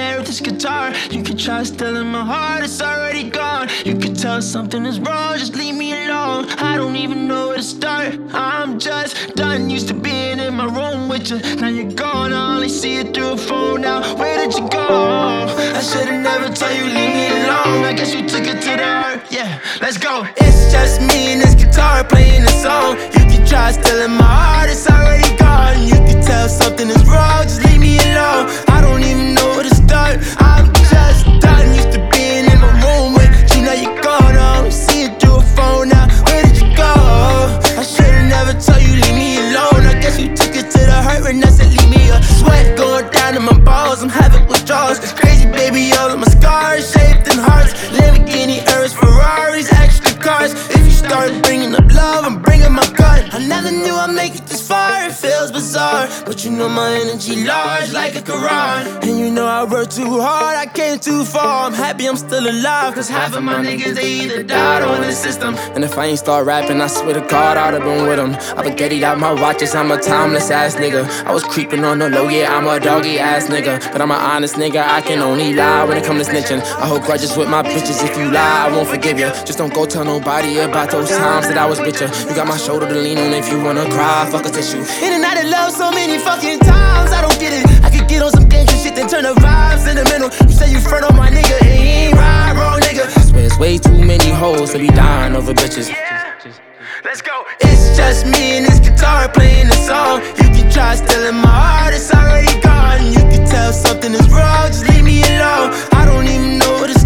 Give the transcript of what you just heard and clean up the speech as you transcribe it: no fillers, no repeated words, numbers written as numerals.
here with this guitar. You can try stealing my heart, it's already gone. You can tell something is wrong, just leave me alone. I don't even know where to start. I'm just done, used to being in my room with you. Now you're gone, I only see it through a phone now. Where did you go? I should've never told you, leave me alone. I guess you took it to the heart, yeah, let's go. It's just me and this guitar playing the song. You can try stealing my heart, it's already gone. You can tell something is wrong, just leave me alone. I don't even know where to start. I'm just done, used to being in my room with you. Now you're gone, I only see it through a phone now. Where did you go? I should've never told you, leave me alone. I guess you took it to the hurt when I said leave me a sweat going down in my balls. I'm having withdrawals, crazy baby, all of my scars shaped in hearts. Lamborghini, Urus, Ferraris, extra cars. If you start bringing up love, I'm bringing my gun. I never knew I'd make it this far, it feels bizarre, but you know my energy large like a Quran. And you know I worked too hard, I came too far. I'm happy I'm still alive, cause half of my niggas, they either died or in the system. And if I ain't start rapping, I swear to God, I'd have been with them. I would get it out my watches, I'm a timeless ass nigga. I was creeping on the low, yeah, I'm a doggy ass nigga. But I'm an honest nigga, I can only lie when it comes to snitching. I hold grudges with my bitches, if you lie, I won't forgive you. Just don't go tell nobody about those times that I was bitchin'. You got my shoulder to lean on if you wanna cry, fuck a tissue. In and out of love so many fucking times, I don't get it. I could get on some dangerous shit, then turn the vibes sentimental. You say you front on my nigga, and he ain't right, wrong nigga. I swear it's way too many hoes to be dying over bitches. Let's go. It's just me and this guitar playing the song. You can try stealing my heart, it's already gone. You can tell something is wrong, just leave me alone. I don't even know what to